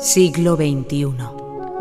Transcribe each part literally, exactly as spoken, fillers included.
Siglo veintiuno.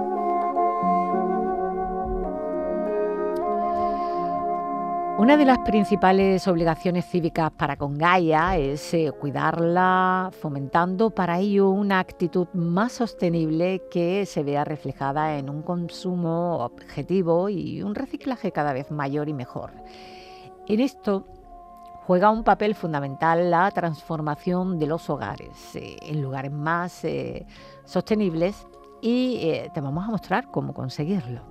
Una de las principales obligaciones cívicas para con Gaia es eh, cuidarla, fomentando para ello una actitud más sostenible que se vea reflejada en un consumo objetivo y un reciclaje cada vez mayor y mejor. En esto juega un papel fundamental la transformación de los hogares eh, en lugares más eh, sostenibles y eh, te vamos a mostrar cómo conseguirlo.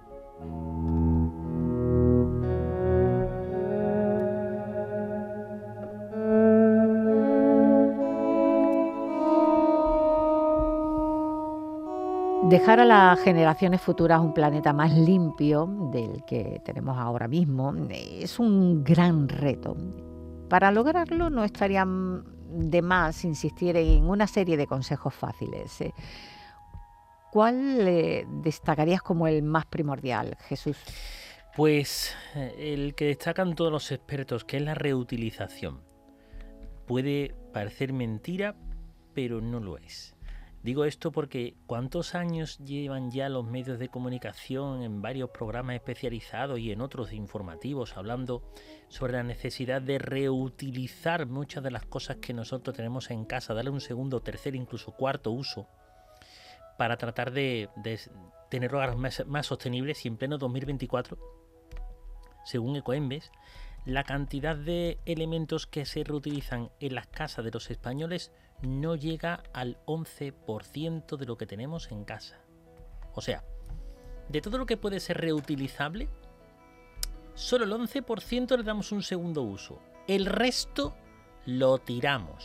Dejar a las generaciones futuras un planeta más limpio del que tenemos ahora mismo es un gran reto. Para lograrlo no estaría de más insistir en una serie de consejos fáciles. ¿Cuál eh, destacarías como el más primordial, Jesús? Pues el que destacan todos los expertos, que es la reutilización. Puede parecer mentira, pero no lo es. Digo esto porque ¿cuántos años llevan ya los medios de comunicación en varios programas especializados y en otros informativos hablando sobre la necesidad de reutilizar muchas de las cosas que nosotros tenemos en casa, darle un segundo, tercer, incluso cuarto uso para tratar de, de tener hogares más, más sostenibles? Y en pleno dos mil veinticuatro, según Ecoembes, la cantidad de elementos que se reutilizan en las casas de los españoles no llega al once por ciento de lo que tenemos en casa. O sea, de todo lo que puede ser reutilizable, solo el once por ciento le damos un segundo uso. El resto lo tiramos.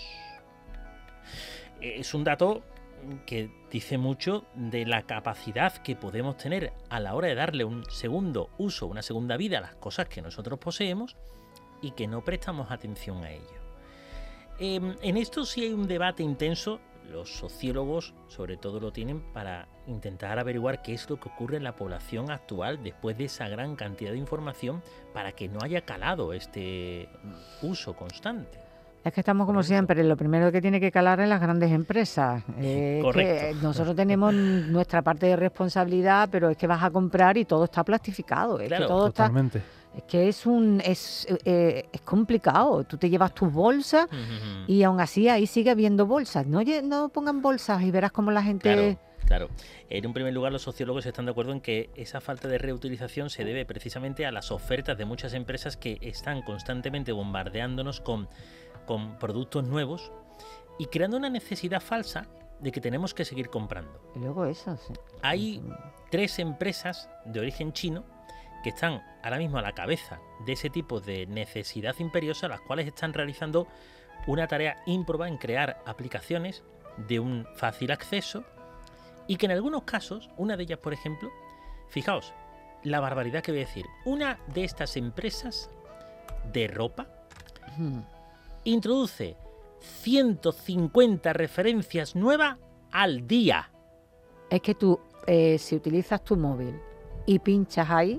Es un dato que dice mucho de la capacidad que podemos tener a la hora de darle un segundo uso, una segunda vida a las cosas que nosotros poseemos y que no prestamos atención a ello. Eh, en esto sí hay un debate intenso. Los sociólogos sobre todo lo tienen para intentar averiguar qué es lo que ocurre en la población actual después de esa gran cantidad de información para que no haya calado este uso constante. Es que estamos como siempre, lo primero que tiene que calar en las grandes empresas. Eh, Correcto. Que nosotros tenemos nuestra parte de responsabilidad, pero es que vas a comprar y todo está plastificado. Es Claro, que todo totalmente. está, es que es un es, eh, es complicado. Tú te llevas tus bolsas Uh-huh. y aún así ahí sigue habiendo bolsas. No, no pongan bolsas y verás cómo la gente... Claro, claro. En un primer lugar, los sociólogos están de acuerdo en que esa falta de reutilización se debe precisamente a las ofertas de muchas empresas que están constantemente bombardeándonos con con productos nuevos y creando una necesidad falsa de que tenemos que seguir comprando. Y luego eso, sí. Hay tres empresas de origen chino que están ahora mismo a la cabeza de ese tipo de necesidad imperiosa, las cuales están realizando una tarea ímproba en crear aplicaciones de un fácil acceso y que en algunos casos, una de ellas por ejemplo, fijaos, la barbaridad que voy a decir, una de estas empresas de ropa Hmm. introduce ciento cincuenta referencias nuevas al día. Es que tú, eh, si utilizas tu móvil y pinchas ahí,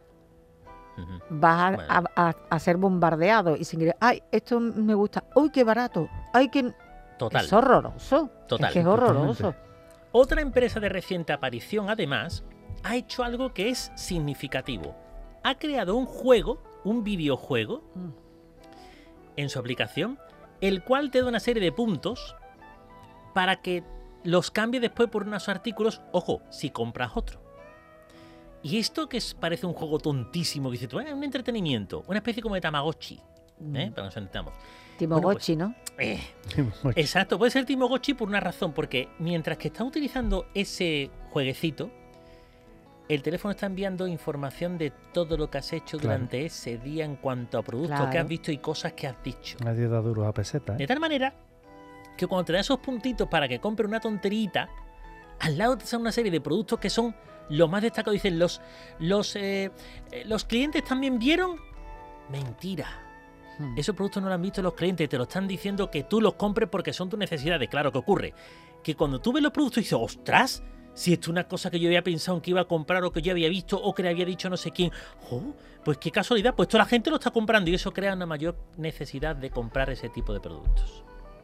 Uh-huh. vas a, Bueno. a, a, a ser bombardeado y sin querer, ay, esto me gusta, uy, qué barato, ay, que... Total. Es horroroso, Total. es que es horroroso. Totalmente. Otra empresa de reciente aparición, además, ha hecho algo que es significativo. Ha creado un juego, un videojuego, Mm. en su aplicación, el cual te da una serie de puntos para que los cambie después por unos artículos, ojo, si compras otro. Y esto que es, parece un juego tontísimo, que dices tú, es un entretenimiento, una especie como de Tamagotchi, ¿eh? Mm. Para que nos entendamos. Timogotchi, Bueno, ¿no? Eh, exacto, puede ser Timogotchi por una razón, porque mientras que está utilizando ese jueguecito, el teléfono está enviando información de todo lo que has hecho Claro. durante ese día en cuanto a productos Claro. que has visto y cosas que has dicho. Nadie da duros a peseta, De ¿eh? tal manera que cuando te da esos puntitos para que compre una tonterita, al lado te sale una serie de productos que son los más destacados. Dicen, los, los, eh, eh, los clientes también vieron. Mentira. Hmm. Esos productos no lo han visto los clientes, te lo están diciendo que tú los compres porque son tus necesidades. Claro, ¿qué ocurre? Que cuando tú ves los productos dices, ostras, si esto es una cosa que yo había pensado que iba a comprar o que yo había visto o que le había dicho no sé quién, oh, pues qué casualidad, pues toda la gente lo está comprando y eso crea una mayor necesidad de comprar ese tipo de productos.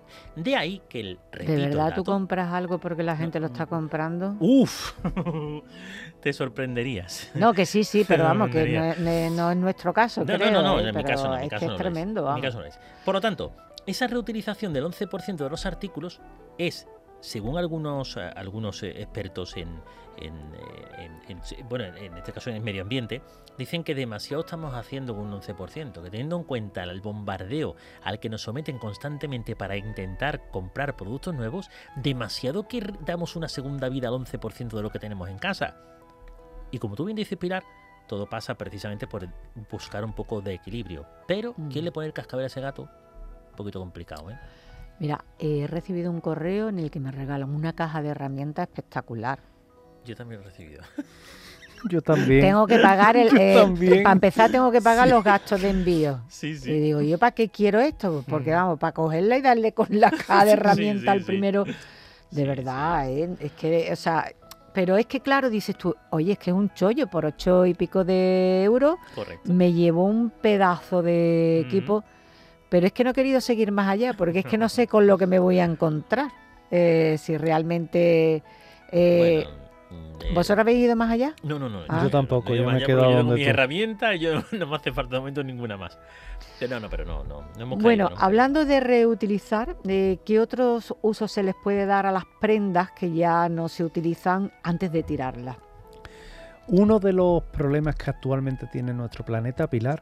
De ahí que el repito, ¿De verdad el tú dato, compras algo porque la gente lo está comprando? ¡Uf! Te sorprenderías. No, que sí, sí, pero Te vamos, que no sorprenderías. es, no es nuestro caso, No, creo, no, no, no, ¿eh? en mi Pero caso no, en mi es caso que es no lo es. tremendo, En mi vamos. caso no es. Por lo tanto, esa reutilización del once por ciento de los artículos es, según algunos, eh, algunos eh, expertos en, en, eh, en- en- bueno, en este caso en el medio ambiente, dicen que demasiado estamos haciendo con un once por ciento, que teniendo en cuenta el bombardeo al que nos someten constantemente para intentar comprar productos nuevos, demasiado que r- damos una segunda vida al once por ciento de lo que tenemos en casa. Y como tú bien dices, Pilar, todo pasa precisamente por buscar un poco de equilibrio. Pero, Mm. ¿quién le pone el cascabel a ese gato? Un poquito complicado, ¿eh? Mira, he recibido un correo en el que me regalan una caja de herramientas espectacular. Yo también lo he recibido. Yo también. Tengo que pagar el... Yo eh, también. para empezar tengo que pagar los gastos de envío. Sí, Y digo, ¿yo para qué quiero esto? Pues porque vamos, para cogerla y darle con la caja de Sí, herramientas sí, al sí. primero. De Sí, verdad, ¿eh? Es que, o sea, pero es que claro, dices tú, oye, es que es un chollo, por ocho y pico de euros Correcto. me llevo un pedazo de Ujú. equipo, pero es que no he querido seguir más allá, porque es que no sé con lo que me voy a encontrar, eh, si realmente... eh, Bueno, mm, ¿Vosotros habéis ido más allá? No, no, no. Ah. Yo tampoco, no, yo me he vaya, quedado porque yo tengo donde mis tú. herramientas y yo no me hace falta de momento ninguna más. Pero no, no, pero no, no, no hemos Bueno, caído, ¿no? hablando de reutilizar, eh, ¿qué otros usos se les puede dar a las prendas que ya no se utilizan antes de tirarlas? Uno de los problemas que actualmente tiene nuestro planeta, Pilar,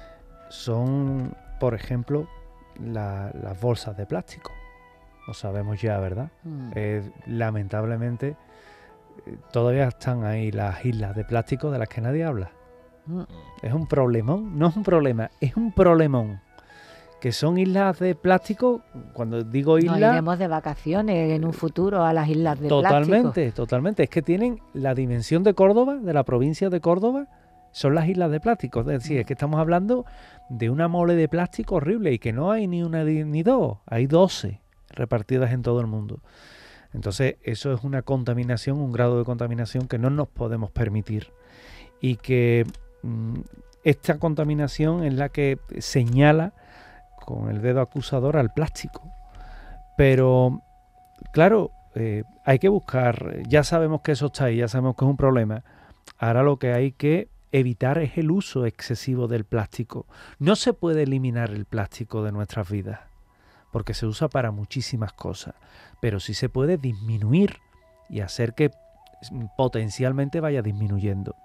son, por ejemplo, la- las bolsas de plástico. Lo sabemos ya, ¿verdad? Mm. Eh, lamentablemente, eh, todavía están ahí las islas de plástico de las que nadie habla. Mm. Mm. Es un problemón, no es un problema, es un problemón. Que son islas de plástico, cuando digo Nos islas, iremos de vacaciones en un futuro a las islas de totalmente, plástico. totalmente. Es que tienen la dimensión de Córdoba, de la provincia de Córdoba, son las islas de plástico. Es decir, es que estamos hablando de una mole de plástico horrible y que no hay ni una ni ni dos, hay doce repartidas en todo el mundo. Entonces, eso es una contaminación, un grado de contaminación que no nos podemos permitir. Y que mm, esta contaminación es la que señala con el dedo acusador al plástico. Pero, claro, eh, hay que buscar, ya sabemos que eso está ahí, ya sabemos que es un problema. Ahora lo que hay que evitar es el uso excesivo del plástico. No se puede eliminar el plástico de nuestras vidas, porque se usa para muchísimas cosas, pero sí se puede disminuir y hacer que potencialmente vaya disminuyendo.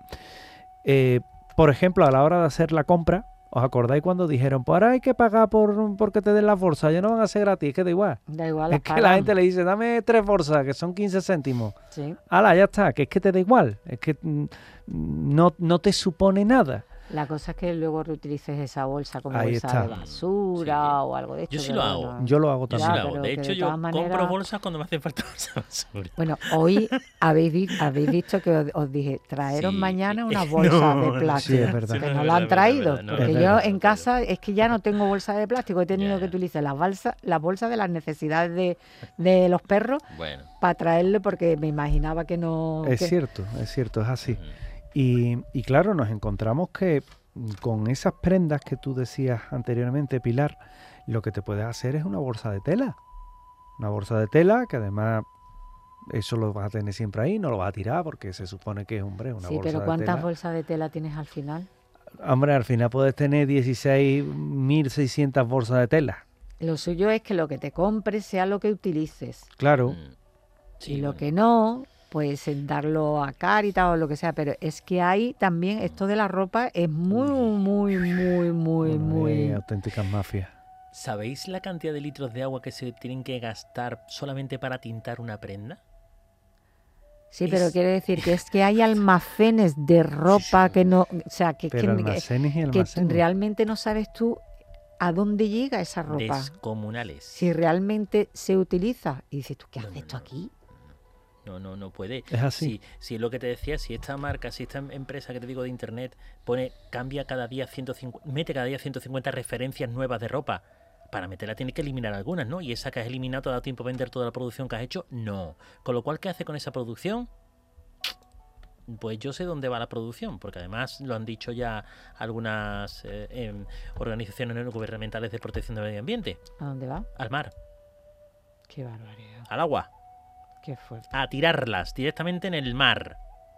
Eh, por ejemplo, a la hora de hacer la compra, ¿os acordáis cuando dijeron, pues ahora hay que pagar por porque te den las bolsas? Ya no van a ser gratis, es que da igual. Da igual, Es las que la pagamos. gente le dice, dame tres bolsas, que son quince céntimos. Sí. Ala, ya está, que es que te da igual. Es que mm, no, no te supone nada. La cosa es que luego reutilices esa bolsa como Ahí bolsa está. de basura Sí. o algo de esto. Yo sí pero lo hago. bueno. Yo lo hago Yo sí Ya, también. lo hago. pero De que hecho, de yo todas compro maneras- bolsas cuando me hace falta bolsa de basura. Bueno, hoy habéis, vi- habéis visto que os, os dije, traeros Sí. mañana una No, bolsa de sí, plástico. es verdad. Que Sí, no es la han verdad, traído. es verdad, no, Porque es yo verdad. en casa es que ya no tengo bolsa de plástico. He tenido Ya, que ya. utilizar las bolsas, las bolsas de las necesidades de, de los perros Bueno. para traerle porque me imaginaba que no... Es que- cierto, es cierto, es así. Ujú. Y, y claro, nos encontramos que mm, con esas prendas que tú decías anteriormente, Pilar, lo que te puedes hacer es una bolsa de tela. Una bolsa de tela que además eso lo vas a tener siempre ahí, no lo vas a tirar porque se supone que es, hombre, una Sí, bolsa pero de ¿cuántas tela. bolsas de tela tienes al final? Hombre, al final puedes tener dieciséis mil seiscientas bolsas de tela. Lo suyo es que lo que te compres sea lo que utilices. Claro, Mm. Sí, y lo bueno. que no, pues en darlo a Cáritas o lo que sea. Pero es que hay también, esto de la ropa es muy, muy, muy, muy, bueno, muy... hay auténticas mafias. ¿Sabéis la cantidad de litros de agua que se tienen que gastar solamente para tintar una prenda? Sí, pero es- quiere decir que es que hay almacenes de ropa sí. que no... O sea, que, Pero que- almacenes y que almacenes. realmente no sabes tú a dónde llega esa ropa. Descomunales. Si realmente se utiliza. Y dices tú, ¿qué No, haces no, esto no. aquí? No, no, no puede. Es así. Si, si es lo que te decía, si esta marca, si esta empresa que te digo de internet pone, cambia cada día ciento cincuenta, mete cada día ciento cincuenta referencias nuevas de ropa, para meterla tienes que eliminar algunas, ¿no? Y esa que has eliminado, ¿te ha dado tiempo a vender toda la producción que has hecho? No. Con lo cual, ¿qué hace con esa producción? Pues yo sé dónde va la producción, porque además lo han dicho ya algunas eh, em, organizaciones no gubernamentales de protección del medio ambiente. ¿A dónde va? Al mar. Qué barbaridad. Al agua. Qué fuerte. A tirarlas directamente en el mar.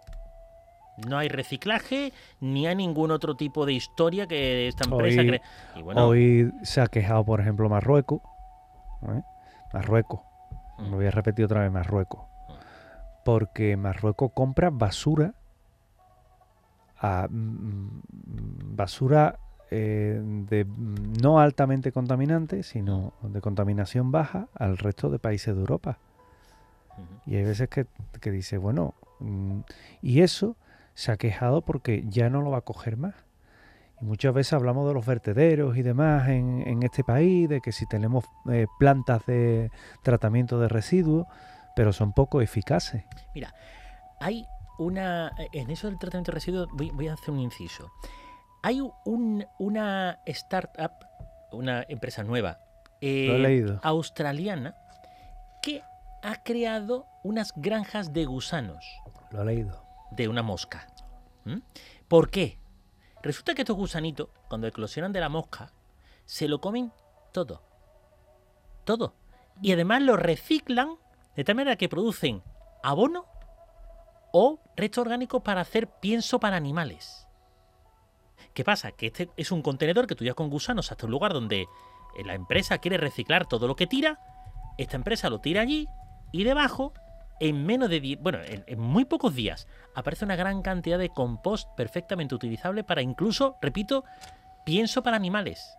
No hay reciclaje, ni hay ningún otro tipo de historia que esta empresa Hoy, cree. Y bueno, hoy se ha quejado, por ejemplo, Marruecos. ¿eh? Marruecos. Mm. Me voy a repetir otra vez, Marruecos. Porque Marruecos compra basura, a, mm, basura eh, de mm, no altamente contaminante, sino de contaminación baja al resto de países de Europa. Ujú. Y hay veces que, que dice, bueno, mm, y eso se ha quejado porque ya no lo va a coger más. Y muchas veces hablamos de los vertederos y demás en, en este país, de que si tenemos eh, plantas de tratamiento de residuos, pero son poco eficaces. Mira, hay una... En eso del tratamiento de residuos voy, voy a hacer un inciso. Hay un, una startup, una empresa nueva, eh, Lo he leído. australiana, que ha creado unas granjas de gusanos Lo he leído. de una mosca. ¿Mm? ¿Por qué? Resulta que estos gusanitos, cuando eclosionan de la mosca, se lo comen todo. Todo. Y además lo reciclan de tal manera que producen abono o restos orgánicos para hacer pienso para animales. ¿Qué pasa? Que este es un contenedor que tú llevas con gusanos hasta un lugar donde la empresa quiere reciclar todo lo que tira. Esta empresa lo tira allí y debajo, en menos de diez, bueno, en, en muy pocos días, aparece una gran cantidad de compost perfectamente utilizable para incluso, repito, pienso para animales.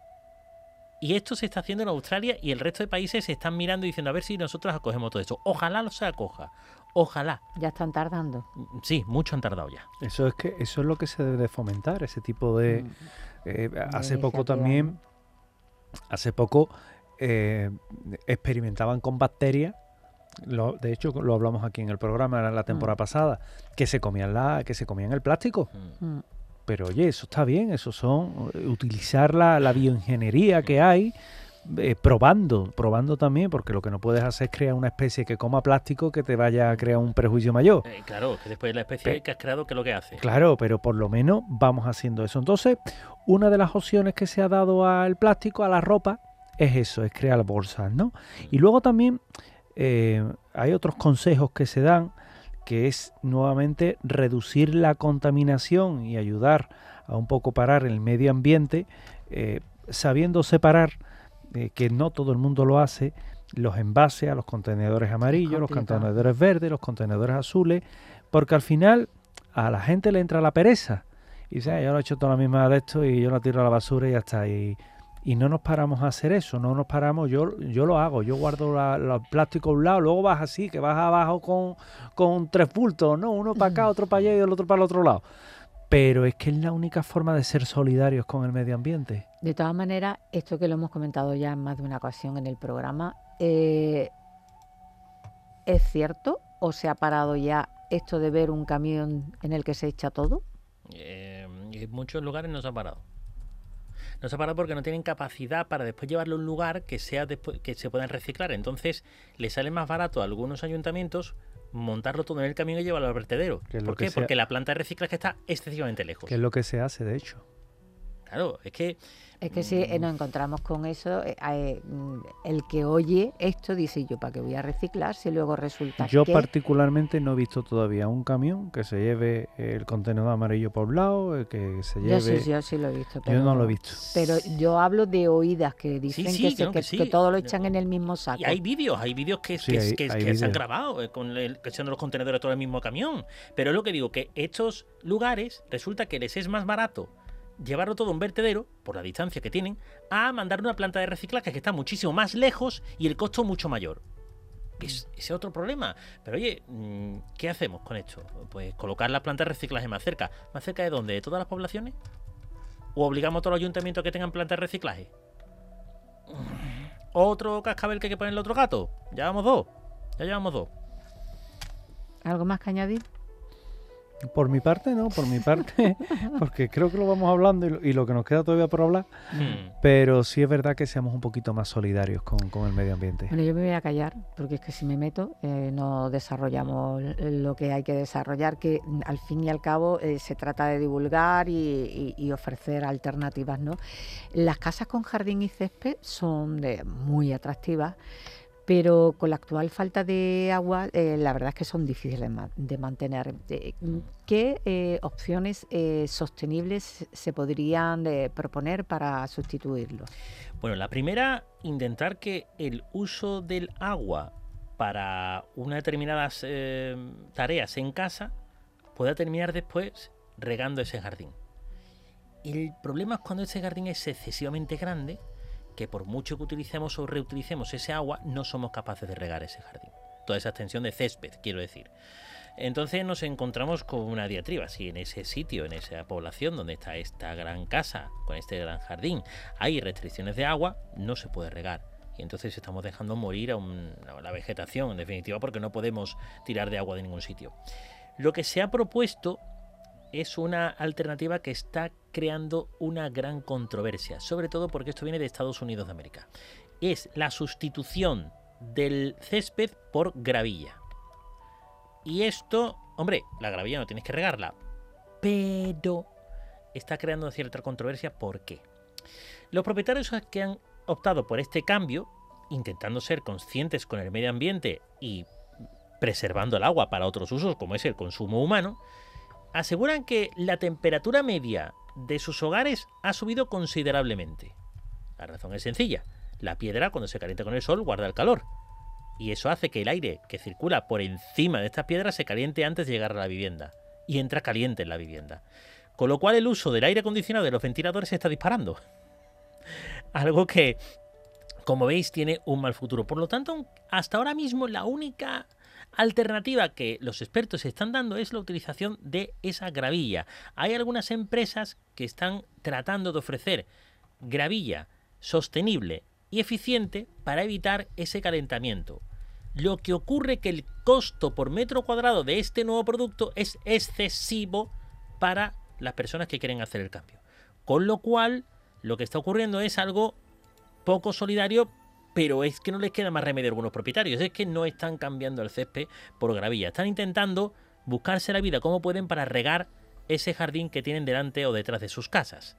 Y esto se está haciendo en Australia y el resto de países se están mirando y diciendo a ver si nosotros acogemos todo esto. Ojalá lo se acoja. Ojalá. Ya están tardando. Sí, mucho han tardado ya. Eso es que eso es lo que se debe de fomentar, ese tipo de... Mm. eh, hace De poco iniciativa, también, hace poco eh, experimentaban con bacterias, lo, de hecho lo hablamos aquí en el programa la, la temporada Mm. pasada, que se comían la, que se comían el plástico. Mm. Mm. Pero oye, eso está bien, eso son eh, utilizar la, la bioingeniería que hay, eh, probando, probando también, porque lo que no puedes hacer es crear una especie que coma plástico que te vaya a crear un prejuicio mayor. Eh, claro, que después la especie Pe- que has creado, ¿qué es lo que hace? Claro, pero por lo menos vamos haciendo eso. Entonces, una de las opciones que se ha dado al plástico, a la ropa, es eso, es crear bolsas, ¿no? Y luego también eh, hay otros consejos que se dan, que es nuevamente reducir la contaminación y ayudar a un poco parar el medio ambiente, eh, sabiendo separar, eh, que no todo el mundo lo hace, los envases a los contenedores amarillos, los complicado. contenedores verdes, los contenedores azules, porque al final a la gente le entra la pereza y dice, "Ah, yo lo he hecho toda la misma de esto y yo lo tiro a la basura y ya está". Y, y no nos paramos a hacer eso, no nos paramos, yo, yo lo hago, yo guardo la- los plásticos a un lado, luego vas así, que vas abajo con, con tres bultos, ¿no? Uno para acá, otro para allá y el otro para el otro lado. Pero es que es la única forma de ser solidarios con el medio ambiente. De todas maneras, esto que lo hemos comentado ya en más de una ocasión en el programa, eh, ¿es cierto o se ha parado ya esto de ver un camión en el que se echa todo? Eh, en muchos lugares no se ha parado. No se ha parado porque no tienen capacidad para después llevarlo a un lugar que sea después, que se puedan reciclar. Entonces, les sale más barato a algunos ayuntamientos montarlo todo en el camión y llevarlo al vertedero. Que es lo ¿Por que qué? sea- Porque la planta de reciclaje está excesivamente lejos. Que es lo que se hace, de hecho. Claro, es que Es que si eh, nos encontramos con eso, eh, eh, mm, el que oye esto dice, yo para qué voy a reciclar si luego resulta Yo que... particularmente no he visto todavía un camión que se lleve el contenedor amarillo por un lado, eh, que se Yo lleve... sí, yo sí lo he visto. Yo Pero, no lo he visto. Pero yo hablo de oídas que dicen sí, que, se- claro que, que sí. que todo lo echan en el mismo saco. y hay vídeos, hay vídeos que, Sí, que, hay- que- hay que se han vídeos. grabado eh, con el, que echando los contenedores todo en el mismo camión. Pero es lo que digo, que estos lugares resulta que les es más barato llevarlo todo a un vertedero, por la distancia que tienen, a mandar una planta de reciclaje que está muchísimo más lejos y el costo mucho mayor. Es, ese es otro problema. Pero oye, mm, ¿qué hacemos con esto? Pues colocar la planta de reciclaje más cerca. ¿Más cerca de dónde? ¿De todas las poblaciones? ¿O obligamos a todos los ayuntamientos a que tengan planta de reciclaje? ¿Otro cascabel que hay que ponerle otro gato? Ya llevamos dos. Ya llevamos dos. ¿Algo más que añadir? Por mi parte, no, por mi parte, porque creo que lo vamos hablando y lo, y lo que nos queda todavía por hablar, Hmm. pero sí es verdad que seamos un poquito más solidarios con, con el medio ambiente. Bueno, yo me voy a callar, porque es que si me meto eh, no desarrollamos lo que hay que desarrollar, que mm, al fin y al cabo eh, se trata de divulgar y, y- y ofrecer alternativas, ¿no? Las casas con jardín y césped son de- muy atractivas, pero con la actual falta de agua, eh, la verdad es que son difíciles ma- de mantener. Eh, ¿Qué eh, opciones eh, sostenibles se podrían eh, proponer para sustituirlo? Bueno, la primera, intentar que el uso del agua para unas determinadas eh, tareas en casa pueda terminar después regando ese jardín. El problema es cuando ese jardín es excesivamente grande, que por mucho que utilicemos o reutilicemos ese agua, no somos capaces de regar ese jardín. Toda esa extensión de césped, quiero decir. Entonces nos encontramos con una diatriba. Si en ese sitio, en esa población donde está esta gran casa, con este gran jardín, hay restricciones de agua, no se puede regar. Y entonces estamos dejando morir a, un, a la vegetación, en definitiva, porque no podemos tirar de agua de ningún sitio. Lo que se ha propuesto es una alternativa que está creando una gran controversia, sobre todo porque esto viene de Estados Unidos de América. Es la sustitución del césped por gravilla. Y esto, hombre, la gravilla no tienes que regarla, pero está creando cierta controversia. ¿Por qué? Los propietarios que han optado por este cambio, intentando ser conscientes con el medio ambiente y preservando el agua para otros usos, como es el consumo humano, aseguran que la temperatura media de sus hogares ha subido considerablemente. La razón es sencilla. La piedra, cuando se calienta con el sol, guarda el calor. Y eso hace que el aire que circula por encima de estas piedras se caliente antes de llegar a la vivienda. Y entra caliente en la vivienda. Con lo cual el uso del aire acondicionado de los ventiladores se está disparando. Algo que, como veis, tiene un mal futuro. Por lo tanto, hasta ahora mismo la única alternativa que los expertos están dando es la utilización de esa gravilla. Hay algunas empresas que están tratando de ofrecer gravilla sostenible y eficiente para evitar ese calentamiento. Lo que ocurre que el costo por metro cuadrado de este nuevo producto es excesivo para las personas que quieren hacer el cambio. Con lo cual, lo que está ocurriendo es algo poco solidario, pero es que no les queda más remedio a algunos propietarios. Es que no están cambiando el césped por gravilla. Están intentando buscarse la vida como pueden para regar ese jardín que tienen delante o detrás de sus casas.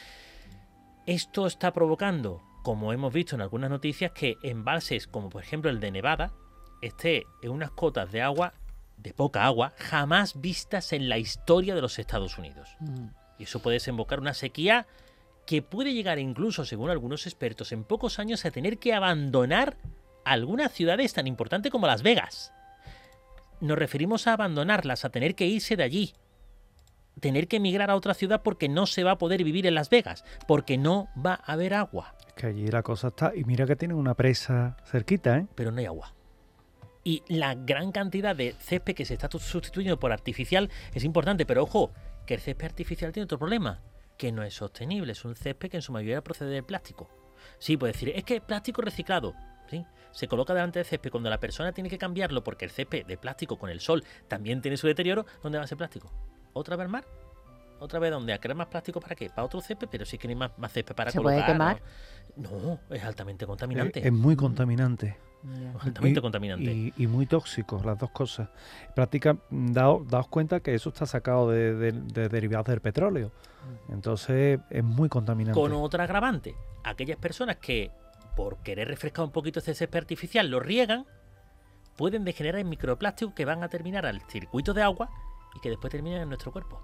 Esto está provocando, como hemos visto en algunas noticias, que embalses como por ejemplo el de Nevada esté en unas cotas de agua, de poca agua, jamás vistas en la historia de los Estados Unidos. Mm. Y eso puede desembocar una sequía que puede llegar incluso, según algunos expertos, en pocos años a tener que abandonar algunas ciudades tan importantes como Las Vegas. Nos referimos a abandonarlas, a tener que irse de allí, tener que emigrar a otra ciudad porque no se va a poder vivir en Las Vegas, porque no va a haber agua. Es que allí la cosa está... Y mira que tienen una presa cerquita, ¿eh? Pero no hay agua. Y la gran cantidad de césped que se está sustituyendo por artificial es importante, pero ojo, que el césped artificial tiene otro problema, que no es sostenible, es un césped que en su mayoría procede de plástico. Sí, puede decir, es que es plástico reciclado, ¿sí? Se coloca delante del césped cuando la persona tiene que cambiarlo porque el césped de plástico con el sol también tiene su deterioro. ¿Dónde va a ser plástico? ¿Otra vez al mar? ¿Otra vez dónde? ¿A crear más plástico para qué? ¿Para otro césped? Pero sí que no hay más, más césped para ¿Se colocar. puede quemar? No, no, es altamente contaminante. Es, es muy contaminante. Yeah. Altamente y, contaminante. Y, y muy tóxico, las dos cosas. Práctica, daos, daos cuenta que eso está sacado de, de, de derivados del petróleo. Entonces es muy contaminante. Con otra agravante, aquellas personas que por querer refrescar un poquito ese césped artificial lo riegan, pueden degenerar en microplásticos que van a terminar al circuito de agua y que después terminan en nuestro cuerpo.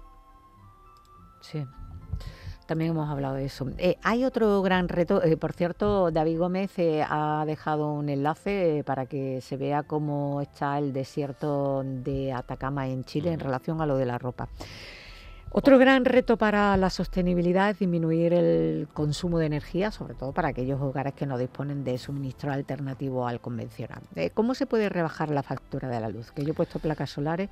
Sí. También hemos hablado de eso. Eh, hay otro gran reto, eh, por cierto, David Gómez eh, ha dejado un enlace eh, para que se vea cómo está el desierto de Atacama en Chile mm. en relación a lo de la ropa. Otro gran reto para la sostenibilidad es disminuir el consumo de energía, sobre todo para aquellos hogares que no disponen de suministro alternativo al convencional. Eh, ¿Cómo se puede rebajar la factura de la luz? Que yo he puesto placas solares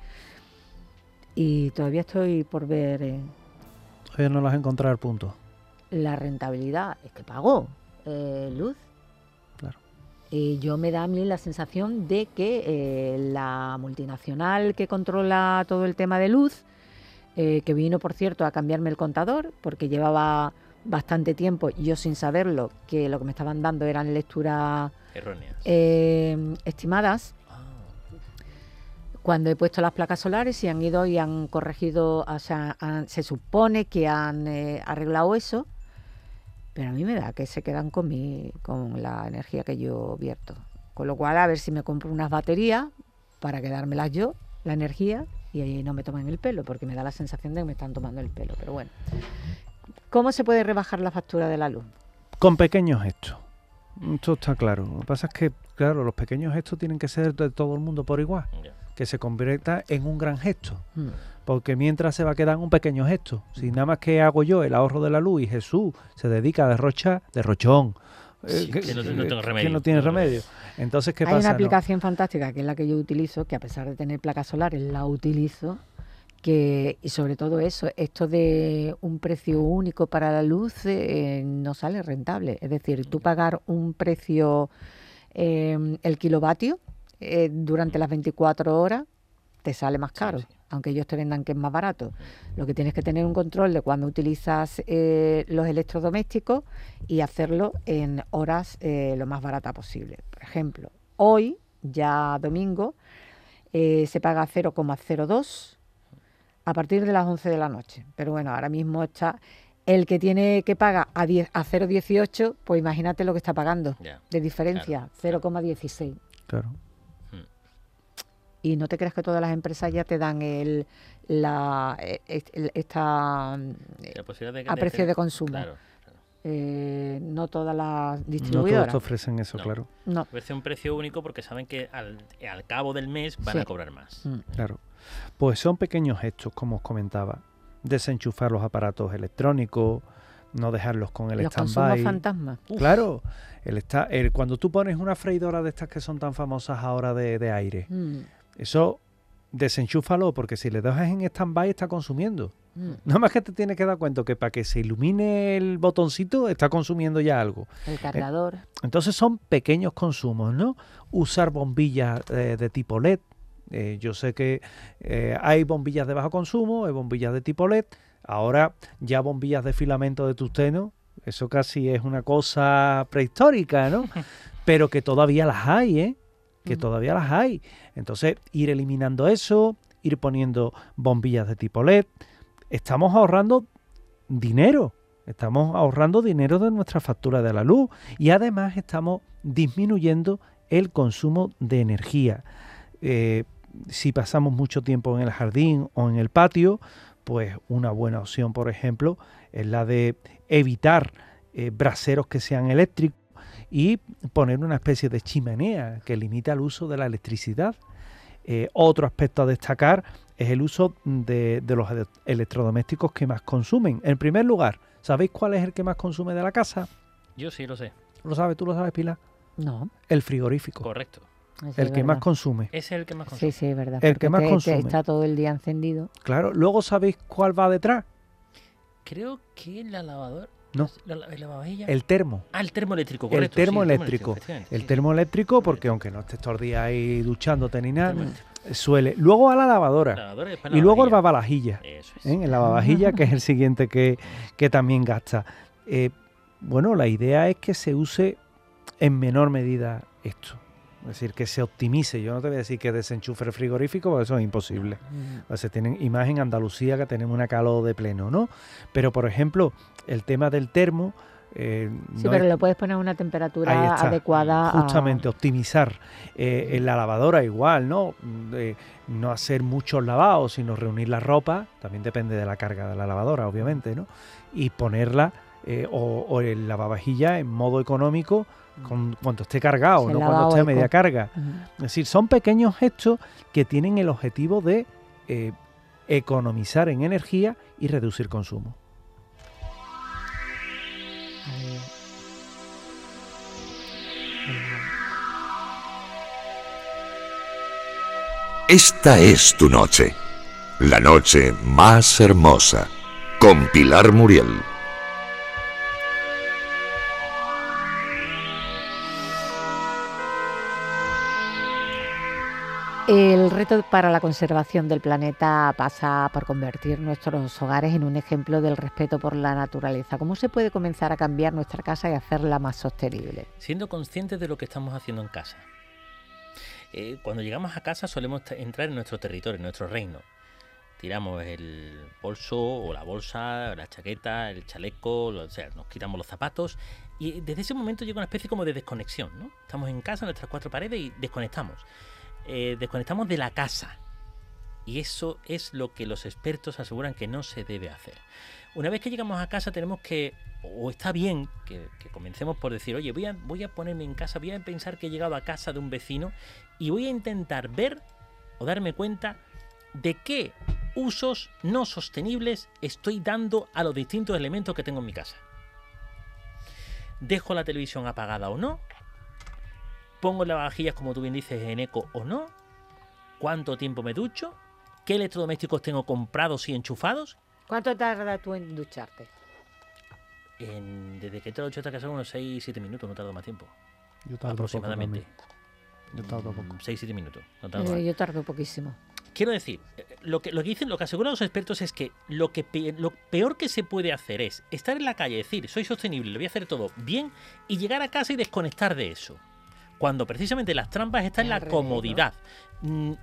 y todavía estoy por ver... Eh, Todavía no las he encontrado al punto. La rentabilidad es que pago eh, luz. Claro. Y yo me da a mí la sensación de que eh, la multinacional que controla todo el tema de luz, eh, que vino, por cierto, a cambiarme el contador, porque llevaba bastante tiempo, yo sin saberlo, que lo que me estaban dando eran lecturas erróneas, eh, estimadas. Cuando he puesto las placas solares y han ido y han corregido, o sea, han, se supone que han eh, arreglado eso, pero a mí me da que se quedan con mi, con la energía que yo vierto. Con lo cual, a ver si me compro unas baterías para quedármelas yo, la energía, y ahí no me toman el pelo, porque me da la sensación de que me están tomando el pelo. Pero bueno, ¿cómo se puede rebajar la factura de la luz? Con pequeños gestos. Esto está claro. Lo que pasa es que, claro, los pequeños gestos tienen que ser de todo el mundo por igual. Ya. Que se convierta en un gran gesto. Mm. Porque mientras se va a quedar en un pequeño gesto. Si nada más que hago yo el ahorro de la luz y Jesús se dedica a derrochar, derrochón. Sí, eh, que no- no eh, tengo remedio. que no tiene No tengo remedio. Entonces, ¿qué Hay pasa? una No. aplicación fantástica que es la que yo utilizo, que a pesar de tener placas solares la utilizo, que y sobre todo eso, esto de un precio único para la luz eh, no sale rentable. Es decir, tú pagar un precio, eh, el kilovatio, eh, durante las veinticuatro horas, te sale más caro, sí. aunque ellos te vendan que es más barato. Lo que tienes que tener un control de cuando utilizas eh, los electrodomésticos y hacerlo en horas eh, lo más barata posible. Por ejemplo, hoy, ya domingo, eh, se paga cero coma cero dos a partir de las once de la noche. Pero bueno, ahora mismo está el que tiene que pagar a, diez, a cero coma dieciocho, pues imagínate lo que está pagando Ya. de diferencia, Claro, cero coma dieciséis. Claro. Y no te creas que todas las empresas ya te dan el, la, e- e- esta La posibilidad de que a te- precio de consumo. Claro, claro. Eh, no todas las No todos distribuidoras. te ofrecen eso, No. claro. No. Ofrece un precio único porque saben que al, al cabo del mes van Sí. a cobrar más. Mm. Claro. Pues son pequeños gestos, como os comentaba. Desenchufar los aparatos electrónicos, no dejarlos con el Los consumos stand-by. fantasmas. Claro, el está, el, cuando tú pones una freidora de estas que son tan famosas ahora de, de aire, Mm, eso desenchúfalo, porque si le dejas en stand-by está consumiendo. mm. Nada más que te tienes que dar cuenta que para que se ilumine el botoncito está consumiendo ya algo. El cargador. Entonces son pequeños consumos, ¿no? Usar bombillas eh, de tipo L E D. Eh, yo sé que eh, hay bombillas de bajo consumo, hay bombillas de tipo L E D. Ahora ya bombillas de filamento de tungsteno, eso casi es una cosa prehistórica, ¿no? Pero que todavía las hay, ¿eh? Que Ujú. todavía las hay. Entonces, ir eliminando eso, ir poniendo bombillas de tipo L E D. Estamos ahorrando dinero. Estamos ahorrando dinero de nuestra factura de la luz. Y además estamos disminuyendo el consumo de energía. Eh, si pasamos mucho tiempo en el jardín o en el patio, pues una buena opción, por ejemplo, es la de evitar eh, braseros que sean eléctricos y poner una especie de chimenea que limita el uso de la electricidad. Eh, otro aspecto a destacar es el uso de, de los ele- electrodomésticos que más consumen. En primer lugar, ¿sabéis cuál es el que más consume de la casa? Yo sí lo sé. ¿Lo sabes? ¿Tú lo sabes, Pilar? No. El frigorífico. Correcto. eso El es que más verdad. consume. Ese es el que más consume. Sí, sí, es verdad. El que porque más te- te consume. está todo el día encendido. Claro. Luego, ¿sabéis cuál va detrás? Creo que la lavadora. No. La, la, la lavavajilla. El termo. Ah, el termoeléctrico, El correcto. termoeléctrico. Sí, efectivamente, El sí. termoeléctrico, porque aunque no estés todo el día ahí duchándote ni nada, Termoeléctrico. suele. Luego a la lavadora. Lavadora y después Y luego el lavavajilla. lavavajilla. Eso es. ¿eh? El lavavajilla, que es el siguiente que, que también gasta. Eh, bueno, la idea es que se use en menor medida esto. Es decir, que se optimice. Yo no te voy a decir que desenchufe el frigorífico, porque eso es imposible. Mm. O sea, tienen imagen Andalucía, que tenemos una calor de pleno, ¿no? Pero, por ejemplo, el tema del termo... eh, Sí, no pero es- le puedes poner una Ahí temperatura está. adecuada. a- Justamente, optimizar. Eh, en la lavadora igual, ¿no? De no hacer muchos lavados, sino reunir la ropa, también depende de la carga de la lavadora, obviamente, ¿no? Y ponerla, eh, o, o el lavavajilla en modo económico, con, cuando esté cargado, Se no lava cuando esté a eco. media carga. Ujú. Es decir, son pequeños gestos que tienen el objetivo de eh, economizar en energía y reducir consumo. Ahí. Esta es tu noche, la noche más hermosa, con Pilar Muriel. El reto para la conservación del planeta pasa por convertir nuestros hogares en un ejemplo del respeto por la naturaleza. ¿Cómo se puede comenzar a cambiar nuestra casa y hacerla más sostenible? Siendo conscientes de lo que estamos haciendo en casa. Eh, cuando llegamos a casa solemos t- entrar en nuestro territorio, en nuestro reino. tiramos el bolso o la bolsa, la chaqueta, el chaleco, o sea, nos quitamos los zapatos y desde ese momento llega una especie como de desconexión, ¿no? Estamos en casa, en nuestras cuatro paredes y desconectamos. Eh, desconectamos de la casa. Y eso es lo que los expertos aseguran que no se debe hacer. Una vez que llegamos a casa tenemos que, o está bien que, que comencemos por decir, oye, voy a, voy a ponerme en casa, voy a pensar que he llegado a casa de un vecino y voy a intentar ver o darme cuenta de qué usos no sostenibles estoy dando a los distintos elementos que tengo en mi casa. ¿Dejo la televisión apagada o no? ¿Pongo las vajillas, como tú bien dices, en eco o no? ¿Cuánto tiempo me ducho? ¿Qué electrodomésticos tengo comprados y enchufados? ¿Cuánto tardas tú en ducharte? En, desde que te lo he hecho hasta casa unos seis siete minutos, no tardo más tiempo. Yo tardo aproximadamente. poco también. Yo tardo poco. seis siete minutos. No tardo Eh, más. yo tardo poquísimo. Quiero decir, lo que, lo que dicen, lo que aseguran los expertos es que lo, que pe, lo peor que se puede hacer es estar en la calle, decir, soy sostenible, lo voy a hacer todo bien, y llegar a casa y desconectar de eso. Cuando precisamente las trampas están en la comodidad. ¿No?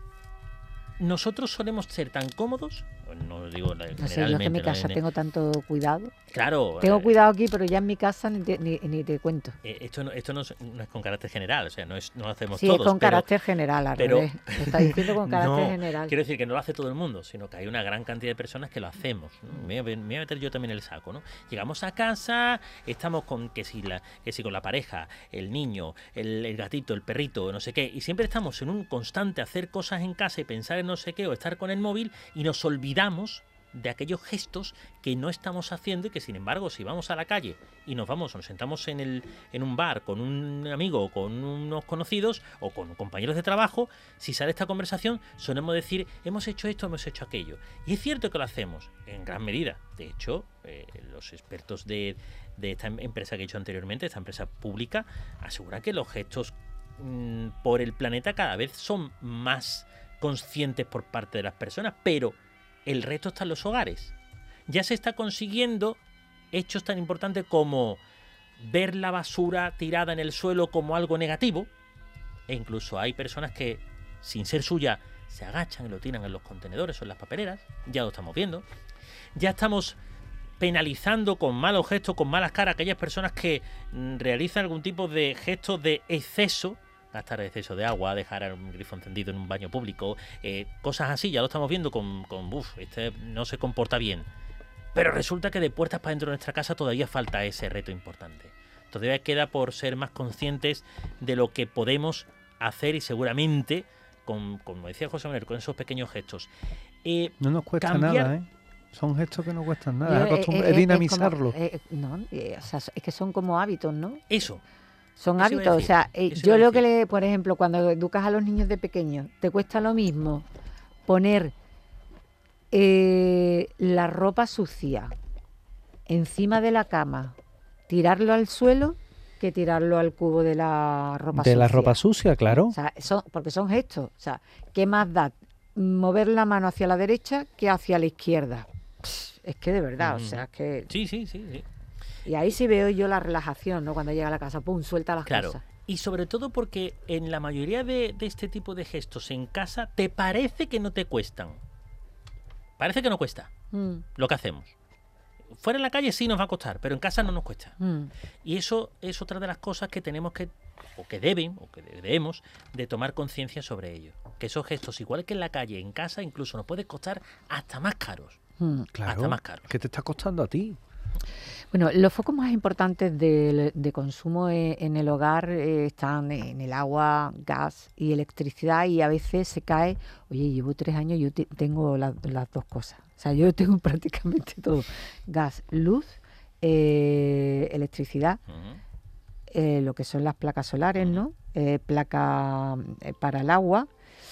Nosotros solemos ser tan cómodos, no digo No sé, yo generalmente. es que en mi ¿no? casa En- tengo tanto cuidado. Claro. Tengo eh, cuidado aquí, pero ya en mi casa ni te, ni, ni te cuento. eh, esto no, esto no es, no es con carácter general, o sea, no, es, no lo hacemos Sí, todos. es con pero- carácter general, al pero- revés. Lo está diciendo con carácter No, general. Quiero decir que no lo hace todo el mundo, sino que hay una gran cantidad de personas que lo hacemos, ¿no? Me, voy a- me voy a meter yo también en el saco, ¿no? Llegamos a casa, estamos con que si, la, que si con la pareja, el niño, el, el gatito, el perrito, no sé qué, y siempre estamos en un constante hacer cosas en casa y pensar en no sé qué o estar con el móvil y nos olvidamos de aquellos gestos que no estamos haciendo y que, sin embargo, si vamos a la calle y nos vamos o nos sentamos en, el, en un bar con un amigo o con unos conocidos o con compañeros de trabajo, si sale esta conversación solemos decir, hemos hecho esto, hemos hecho aquello. Y es cierto que lo hacemos en gran medida. De hecho, eh, los expertos de, de esta empresa que he dicho anteriormente, esta empresa pública, aseguran que los gestos mmm, por el planeta cada vez son más conscientes por parte de las personas, pero el reto está en los hogares. Ya se está consiguiendo hechos tan importantes como ver la basura tirada en el suelo como algo negativo, e incluso hay personas que, sin ser suya, se agachan y lo tiran en los contenedores o en las papeleras. Ya lo estamos viendo. Ya estamos penalizando con malos gestos, con malas caras, a aquellas personas que mm, realizan algún tipo de gestos de exceso, gastar exceso de agua, dejar un grifo encendido en un baño público, eh, cosas así. Ya lo estamos viendo con, con uff, este no se comporta bien. Pero resulta que de puertas para dentro de nuestra casa todavía falta ese reto importante. Todavía queda por ser más conscientes de lo que podemos hacer y seguramente, con, como decía José Manuel, con esos pequeños gestos. Eh, No nos cuesta cambiar- nada, ¿eh? Son gestos que no cuestan nada. Yo, Es, acostum- eh, es eh, dinamizarlo. como, eh, no, eh, o sea, es que son como hábitos, ¿no? eso. Son Eso iba a hábitos. O decir, sea, eh, eso yo iba a lo que decir. le, por ejemplo, cuando educas a los niños de pequeños, te cuesta lo mismo poner eh, la ropa sucia encima de la cama, tirarlo al suelo, que tirarlo al cubo de la ropa De sucia. la ropa sucia, claro. O sea, son, porque son gestos. O sea, ¿qué más da mover la mano hacia la derecha que hacia la izquierda? Pss, es que de verdad, Ujú. o sea, es que... Sí, sí, sí, sí. Y ahí sí veo yo la relajación, ¿no? Cuando llega a la casa, pum, suelta las Claro. cosas. Y sobre todo porque en la mayoría de, de este tipo de gestos en casa te parece que no te cuestan. Parece que no cuesta Mm, lo que hacemos. Fuera en la calle sí nos va a costar, pero en casa no nos cuesta. mm. Y eso es otra de las cosas que tenemos que, o que deben, o que debemos, de tomar conciencia sobre ello. Que esos gestos, igual que en la calle, en casa, incluso nos pueden costar hasta más caros. Mm. Claro. Hasta más caro. ¿Qué te está costando a ti? Bueno, los focos más importantes de, de consumo e- en el hogar eh, están en el agua, gas y electricidad, y a veces se cae, oye, llevo tres años, yo te- tengo la- las dos cosas. O sea, yo tengo prácticamente todo. Gas, luz, eh, electricidad, Ujú. eh, lo que son las placas solares, ¿no? Eh, placa eh, para el agua.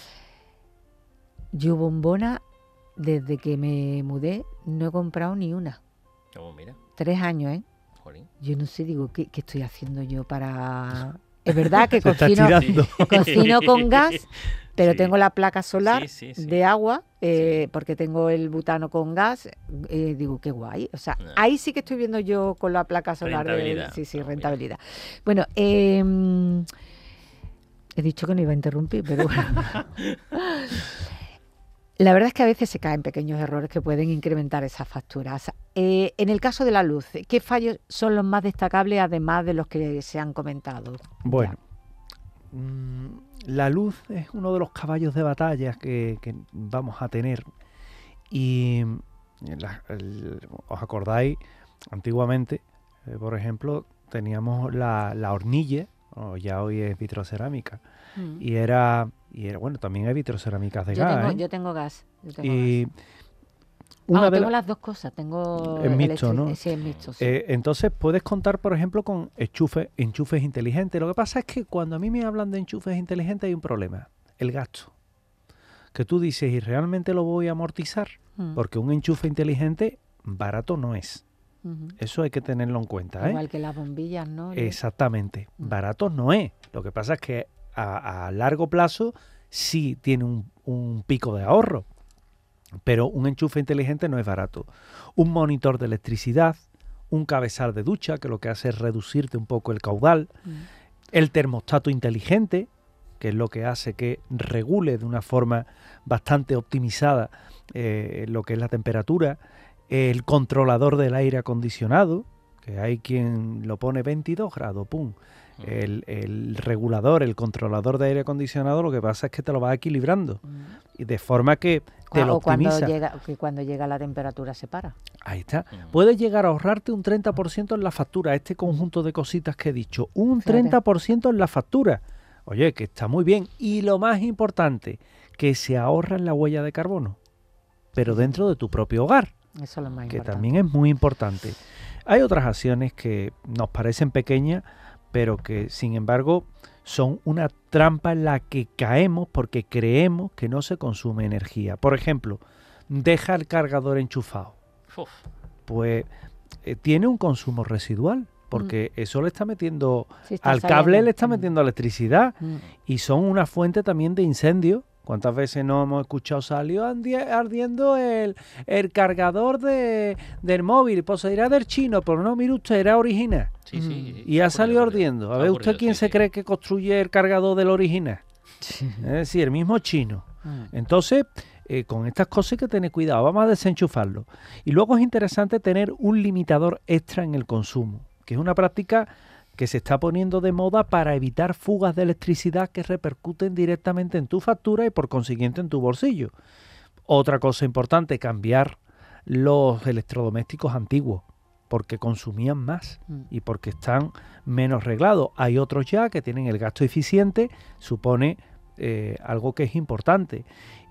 Yo bombona, desde que me mudé, no he comprado ni una. Oh, mira, Tres años, ¿eh? jolín. Yo no sé, digo, ¿qué, qué estoy haciendo yo para...? Es verdad que Te estás cocino, tirando. cocino con gas, pero Sí. tengo la placa solar Sí, sí, sí. de agua, eh, porque tengo el butano con gas. eh, digo, qué guay. O sea, No. ahí sí que estoy viendo yo con la placa solar. de- Rentabilidad. sí, sí, Ah, mira. rentabilidad. Bueno, eh, he dicho que no iba a interrumpir, pero bueno. La verdad es que a veces se caen pequeños errores que pueden incrementar esas facturas. Eh, en el caso de la luz, ¿qué fallos son los más destacables además de los que se han comentado? Bueno, mmm, la luz es uno de los caballos de batalla que, que vamos a tener. Y la, el, os acordáis, antiguamente, eh, por ejemplo, teníamos la, la hornilla, o ya hoy es vitrocerámica, mm. y era... Y era, bueno, también hay vitrocerámicas de yo gas. Tengo, ¿eh? Yo tengo gas. Yo tengo y gas. una ah, de tengo la... las dos cosas. Tengo es mixto, ¿no? Sí, es mixto. Sí. Eh, entonces puedes contar, por ejemplo, con enchufes, enchufes inteligentes. Lo que pasa es que cuando a mí me hablan de enchufes inteligentes hay un problema, el gasto. Que tú dices, ¿y realmente lo voy a amortizar? Mm. Porque un enchufe inteligente barato no es. Uh-huh. Eso hay que tenerlo en cuenta. Igual ¿eh? que las bombillas, ¿no? Exactamente. Mm. Barato no es. Lo que pasa es que a, a largo plazo sí tiene un, un pico de ahorro, pero un enchufe inteligente no es barato. Un monitor de electricidad, un cabezal de ducha, que lo que hace es reducirte un poco el caudal, mm. el termostato inteligente, que es lo que hace que regule de una forma bastante optimizada eh, lo que es la temperatura, el controlador del aire acondicionado, que hay quien lo pone veintidós grados, pum. El, el regulador, el controlador de aire acondicionado, lo que pasa es que te lo va equilibrando mm. y de forma que te o lo optimiza. Cuando llega, que cuando llega la temperatura se para. Ahí está. Mm. Puedes llegar a ahorrarte un treinta por ciento en la factura, este conjunto de cositas que he dicho, un treinta por ciento en la factura. Oye, que está muy bien. Y lo más importante, que se ahorra en la huella de carbono, pero dentro de tu propio hogar. Eso es lo más que importante. También es muy importante. Hay otras acciones que nos parecen pequeñas, pero que sin embargo son una trampa en la que caemos porque creemos que no se consume energía. Por ejemplo, deja el cargador enchufado. Uf. Pues eh, tiene un consumo residual, porque mm. eso le está metiendo, sí, está al saliendo. Cable le está metiendo mm. electricidad, mm. y son una fuente también de incendio. ¿Cuántas veces no hemos escuchado? Salió ardiendo el, el cargador de, del móvil, pues será del chino, pero no, mire usted, era original. Sí, sí. Y ha salido ardiendo. A ver usted quién sí, se sí. cree que construye el cargador del original. Sí. Es decir, el mismo chino. Mm. Entonces, eh, con estas cosas hay que tener cuidado, vamos a desenchufarlo. Y luego es interesante tener un limitador extra en el consumo, que es una práctica que se está poniendo de moda para evitar fugas de electricidad que repercuten directamente en tu factura y por consiguiente en tu bolsillo. Otra cosa importante, cambiar los electrodomésticos antiguos, porque consumían más y porque están menos reglados. Hay otros ya que tienen el gasto eficiente, supone eh, algo que es importante.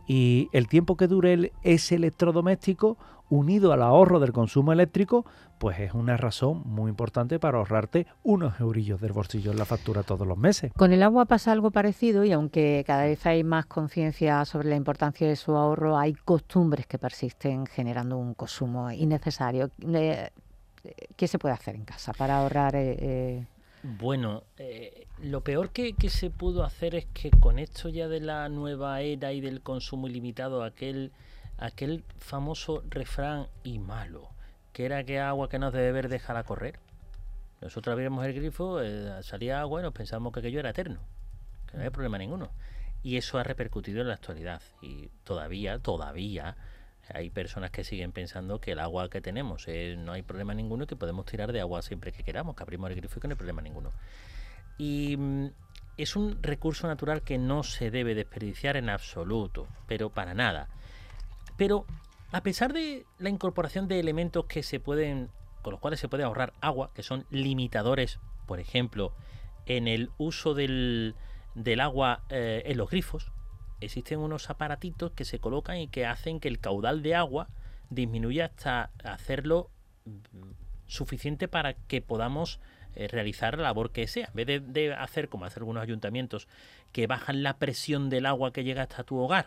Y el tiempo que dure el, ese electrodoméstico, unido al ahorro del consumo eléctrico, pues es una razón muy importante para ahorrarte unos eurillos del bolsillo en la factura todos los meses. Con el agua pasa algo parecido y aunque cada vez hay más conciencia sobre la importancia de su ahorro, hay costumbres que persisten generando un consumo innecesario. ¿Qué se puede hacer en casa para ahorrar? Eh, eh... Bueno, eh, lo peor que, que se pudo hacer es que con esto ya de la nueva era y del consumo ilimitado, aquel, aquel famoso refrán y malo, que era que agua que no has de beber, déjala correr. Nosotros abríamos el grifo, eh, salía agua y nos pensábamos que aquello era eterno, que no había problema ninguno. Y eso ha repercutido en la actualidad. Y todavía, todavía... hay personas que siguen pensando que el agua que tenemos eh, no hay problema ninguno y que podemos tirar de agua siempre que queramos, que abrimos el grifo y que no hay problema ninguno. Y mm, es un recurso natural que no se debe desperdiciar en absoluto, pero para nada. Pero a pesar de la incorporación de elementos que se pueden, con los cuales se puede ahorrar agua, que son limitadores, por ejemplo, en el uso del, del agua eh, en los grifos, existen unos aparatitos que se colocan y que hacen que el caudal de agua disminuya hasta hacerlo suficiente para que podamos eh, realizar la labor que sea. En vez de, de hacer, como hacen algunos ayuntamientos, que bajan la presión del agua que llega hasta tu hogar,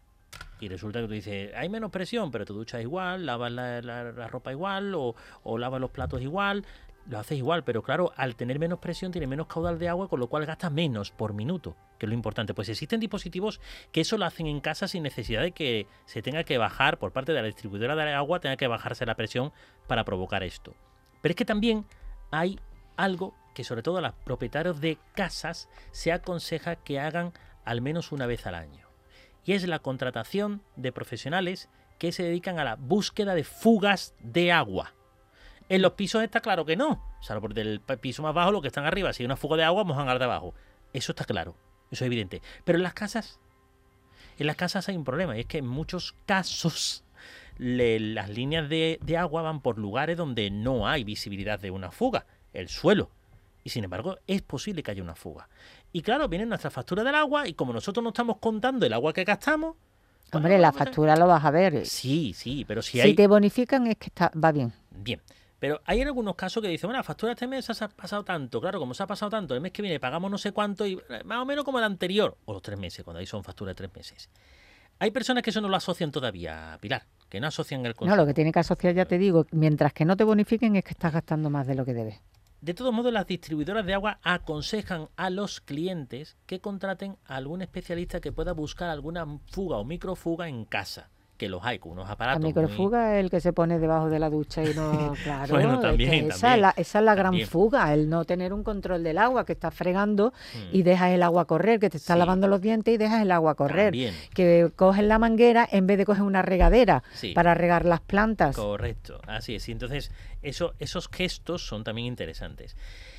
y resulta que tú dices, hay menos presión, pero te duchas igual, lavas la, la, la ropa igual, o, o lavas los platos igual, lo haces igual, pero claro, al tener menos presión tiene menos caudal de agua, con lo cual gastas menos por minuto, que es lo importante. Pues existen dispositivos que eso lo hacen en casa sin necesidad de que se tenga que bajar, por parte de la distribuidora de agua, tenga que bajarse la presión para provocar esto. Pero es que también hay algo que sobre todo a los propietarios de casas se aconseja que hagan al menos una vez al año. y es la contratación de profesionales que se dedican a la búsqueda de fugas de agua. En los pisos está claro que no, salvo por el piso más bajo, los que están arriba, si hay una fuga de agua, mojan al de abajo. Eso está claro, eso es evidente. Pero en las casas, en las casas hay un problema, y es que en muchos casos le, las líneas de, de agua van por lugares donde no hay visibilidad de una fuga, el suelo. Y sin embargo, es posible que haya una fuga. Y claro, viene nuestra factura del agua y como nosotros no estamos contando el agua que gastamos... Hombre, la factura lo vas a ver. Sí, sí, pero si Si hay... te bonifican es que está, va bien. Bien. Pero hay en algunos casos que dicen, bueno, la factura este mes se ha pasado tanto. Claro, como se ha pasado tanto, el mes que viene pagamos no sé cuánto y más o menos como el anterior. O los tres meses, cuando ahí son facturas de tres meses. Hay personas que eso no lo asocian todavía, Pilar, que no asocian el consumo. No, lo que tiene que asociar, ya te digo, mientras que no te bonifiquen es que estás gastando más de lo que debes. De todos modos, las distribuidoras de agua aconsejan a los clientes que contraten a algún especialista que pueda buscar alguna fuga o microfuga en casa, que los hay con unos aparatos. La microfuga muy... es el que se pone debajo de la ducha y no, claro. Bueno, también, es que esa, también, es la, esa es la gran también. fuga, el no tener un control del agua, que estás fregando Hmm. y dejas el agua correr, que te estás Sí. lavando los dientes y dejas el agua correr. También. Que coges la manguera en vez de coger una regadera Sí. para regar las plantas. Correcto, así es. Y entonces, eso, esos gestos son también interesantes.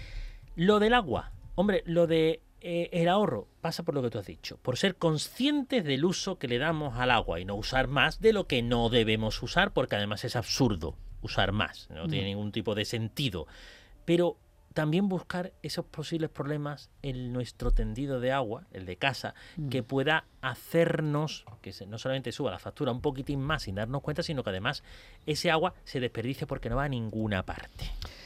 Lo del agua, hombre, lo de eh, el ahorro pasa por lo que tú has dicho, por ser conscientes del uso que le damos al agua y no usar más de lo que no debemos usar, porque además es absurdo usar más, no tiene ningún tipo de sentido. Pero también buscar esos posibles problemas en nuestro tendido de agua, el de casa, Mm. que pueda hacernos que se- no solamente suba la factura un poquitín más sin darnos cuenta, sino que además ese agua se desperdicie porque no va a ninguna parte.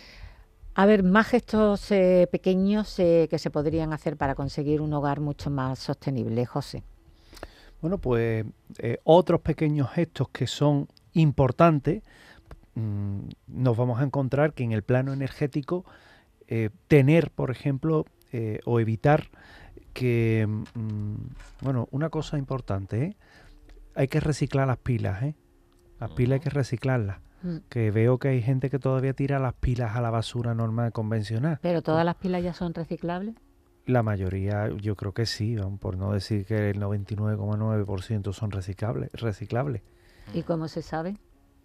A ver, más gestos eh, pequeños eh, que se podrían hacer para conseguir un hogar mucho más sostenible, José. Bueno, pues eh, otros pequeños gestos que son importantes, mmm, nos vamos a encontrar que en el plano energético, eh, tener, por ejemplo, eh, o evitar que, mmm, bueno, una cosa importante, ¿eh? Hay que reciclar las pilas, ¿eh? Las pilas hay que reciclarlas. Mm. Que veo que hay gente que todavía tira las pilas a la basura normal convencional. Pero todas las pilas ya son reciclables. La mayoría, yo creo que sí, vamos, por no decir que el noventa y nueve coma nueve por ciento son reciclables, reciclables. ¿Y cómo se sabe?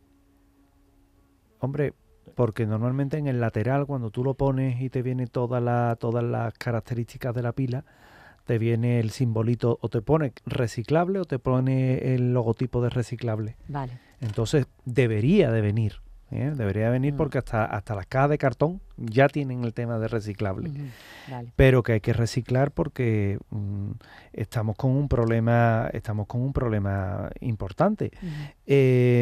Hombre, porque normalmente en el lateral, cuando tú lo pones y te viene toda la, todas las características de la pila, te viene el simbolito, o te pone reciclable o te pone el logotipo de reciclable. Vale. Entonces debería de venir, ¿eh? Debería de venir Mm. porque hasta, hasta las cajas de cartón ya tienen el tema de reciclable. Ujú, vale. Pero que hay que reciclar porque mm, estamos con un problema, estamos con un problema importante. Ujú. Eh,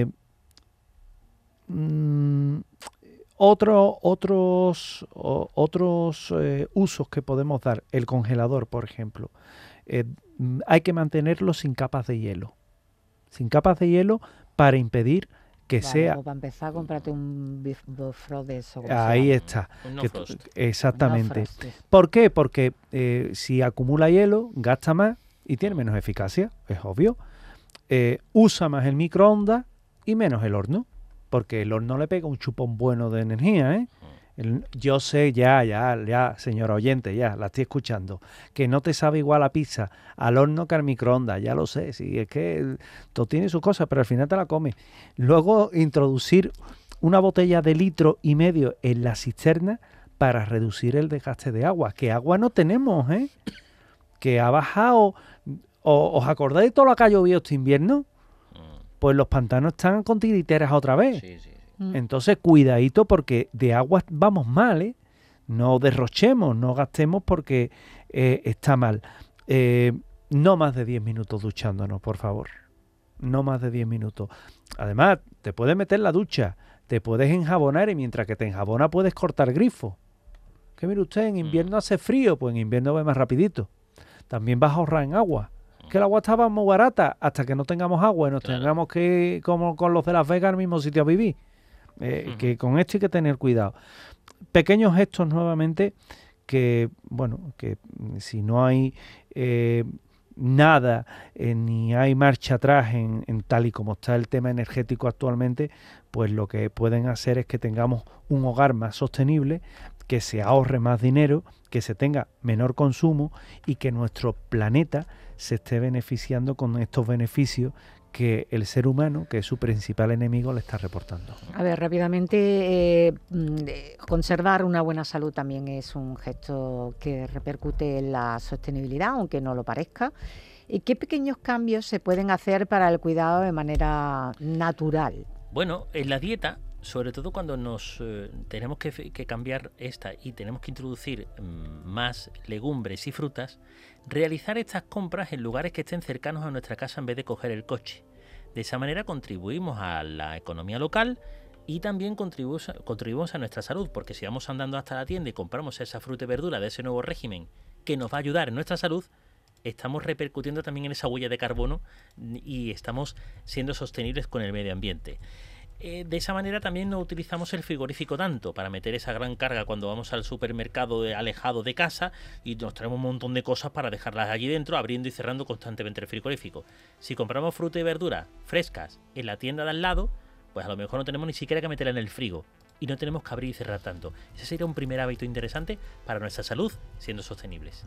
mm, otro- otros o- otros eh, usos que podemos dar, el congelador, por ejemplo, eh, mm, hay que mantenerlo sin capas de hielo, sin capas de hielo para impedir que Vale, sea. pues para empezar, cómprate un bif- bifrost de eso. ¿cómo se Ahí llama? está. Un no que tú- frost. exactamente. No frost, sí. ¿Por qué? Porque eh, si acumula hielo, gasta más y tiene menos eficacia, es obvio. Eh, usa más el microondas y menos el horno, porque el horno le pega un chupón bueno de energía, ¿eh? El- yo sé ya, ya, ya, señora oyente, ya, la estoy escuchando, que no te sabe igual la pizza al horno que al microondas, ya lo sé, sí, es que el- todo tiene sus cosas, pero al final te la comes. Luego introducir una botella de litro y medio en la cisterna para reducir el desgaste de agua, que agua no tenemos, ¿eh? Que ha bajado, o- ¿os acordáis de todo lo que ha llovido este invierno? Pues los pantanos están con tirititeras otra vez. Sí, sí, sí. Mm. Entonces, cuidadito porque de agua vamos mal, ¿eh? No derrochemos, no gastemos porque eh, está mal. Eh, no más de diez minutos duchándonos, por favor. No más de diez minutos. Además, te puedes meter en la ducha, te puedes enjabonar y mientras que te enjabona puedes cortar grifo. Que mire usted, en invierno hace frío, pues en invierno va más rapidito. También vas a ahorrar en agua. Que el agua estaba muy barata hasta que no tengamos agua y nos Claro. tengamos que ir como con los de Las Vegas al mismo sitio a vivir. Eh, Ujú. Que con esto hay que tener cuidado. Pequeños gestos nuevamente que, bueno, que mm, si no hay eh, nada, eh, ni hay marcha atrás en, en tal y como está el tema energético actualmente, pues lo que pueden hacer es que tengamos un hogar más sostenible, que se ahorre más dinero, que se tenga menor consumo y que nuestro planeta se esté beneficiando con estos beneficios que el ser humano, que es su principal enemigo, le está reportando. A ver, rápidamente, eh, conservar una buena salud también es un gesto que repercute en la sostenibilidad, aunque no lo parezca. ¿Y qué pequeños cambios se pueden hacer para el cuidado de manera natural? Bueno, en la dieta, sobre todo cuando nos eh, tenemos que, que cambiar esta y tenemos que introducir mmm, más legumbres y frutas, realizar estas compras en lugares que estén cercanos a nuestra casa en vez de coger el coche. De esa manera contribuimos a la economía local y también contribuimos, contribuimos a nuestra salud, porque si vamos andando hasta la tienda y compramos esa fruta y verdura de ese nuevo régimen que nos va a ayudar en nuestra salud, estamos repercutiendo también en esa huella de carbono y estamos siendo sostenibles con el medio ambiente. Eh, de esa manera también no utilizamos el frigorífico tanto para meter esa gran carga cuando vamos al supermercado de, alejado de casa y nos traemos un montón de cosas para dejarlas allí dentro, abriendo y cerrando constantemente el frigorífico. Si compramos fruta y verdura frescas en la tienda de al lado, pues a lo mejor no tenemos ni siquiera que meterla en el frigo y no tenemos que abrir y cerrar tanto. Ese sería un primer hábito interesante para nuestra salud, siendo sostenibles.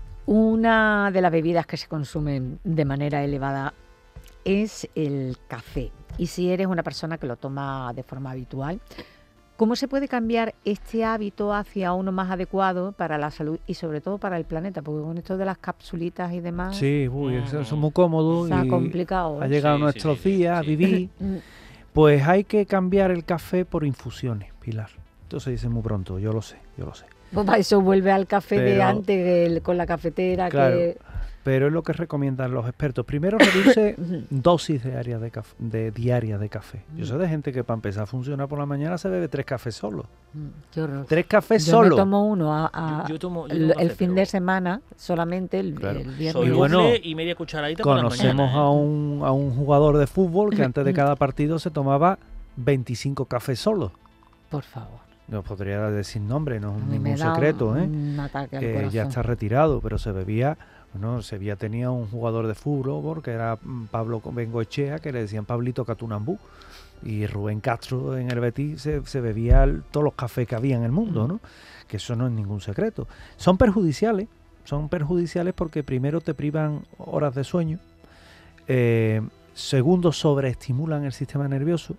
Una de las bebidas que se consumen de manera elevada es el café. Y si eres una persona que lo toma de forma habitual, ¿cómo se puede cambiar este hábito hacia uno más adecuado para la salud y sobre todo para el planeta? Porque con esto de las capsulitas y demás... Sí, uy, eso es muy cómodo. Está y complicado. Ha llegado sí, nuestros sí, sí, días sí. a vivir. Pues hay que cambiar el café por infusiones, Pilar. Esto se dice muy pronto, yo lo sé, yo lo sé. Pues para eso vuelve al café Pero, de antes, el, con la cafetera. Claro, que... pero es lo que recomiendan los expertos. Primero, reduce dosis diarias de, caf- de, diarias de café. Yo sé de gente que para empezar a funcionar por la mañana se bebe tres cafés solo. Qué horror. Tres cafés Yo solo. me tomo uno a, a- Yo- yo tomo- yo el, tomo el café, fin pero- de semana, solamente el, Claro. el viernes. Soy Y un bueno, bufle y media cucharadita por la Conocemos mañana, ¿eh? a, un, a un jugador de fútbol que antes de cada partido se tomaba veinticinco cafés solo. Por favor. No podría decir nombre, no A es mí me ningún da secreto, un, ¿eh? un ataque al Eh, corazón. ya está retirado, pero se bebía, bueno, Sevilla tenía un jugador de fútbol que era mm, Pablo Bengoechea, que le decían Pablito Catunambú, y Rubén Castro en el Betis se, se bebía el- todos los cafés que había en el mundo, ¿no? Que eso no es ningún secreto. Son perjudiciales, son perjudiciales porque primero te privan horas de sueño, eh, segundo sobreestimulan el sistema nervioso